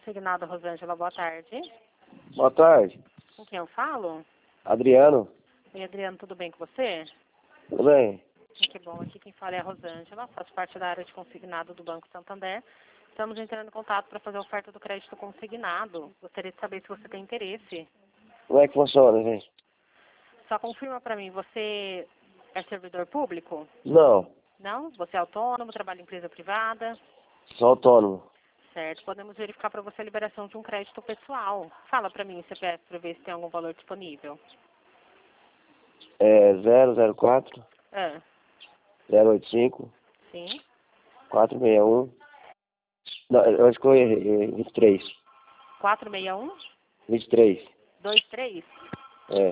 consignado, Rosângela, boa tarde. Boa tarde. Com quem eu falo? Adriano. Oi, Adriano, tudo bem com você? Tudo bem? Que bom, aqui quem fala é a Rosângela, faço parte da área de consignado do Banco Santander. Estamos entrando em contato para fazer a oferta do crédito consignado. Gostaria de saber se você tem interesse. Como é que funciona, gente? Só confirma para mim, você é servidor público? Não, Não? Você é autônomo, trabalha em empresa privada? sou autônomo. Certo, podemos verificar para você a liberação de um crédito pessoal. Fala para mim, CPF, para ver se tem algum valor disponível. É 004 Ah, 085 sim. 461. Não, eu acho que eu errei. 23. 461 23. 23? É,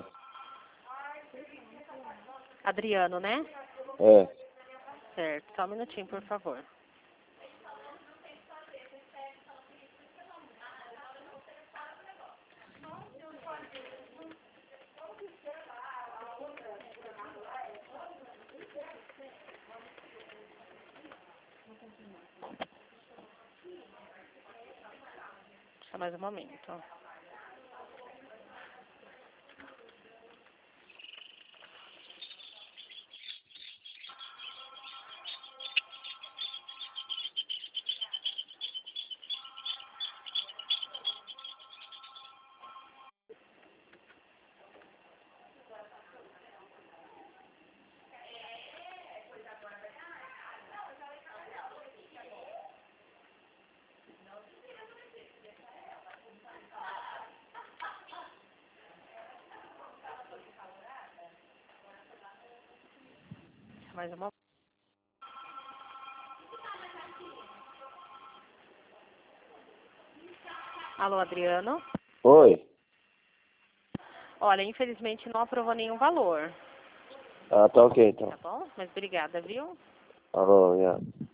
Adriano, né? é. Certo, só um minutinho, por favor. Só mais um momento. Só mais um momento. Alô, Adriano? Oi. Olha, infelizmente não aprovou nenhum valor, Ah, tá ok então. tá bom? Mas obrigada, viu? Alô, já.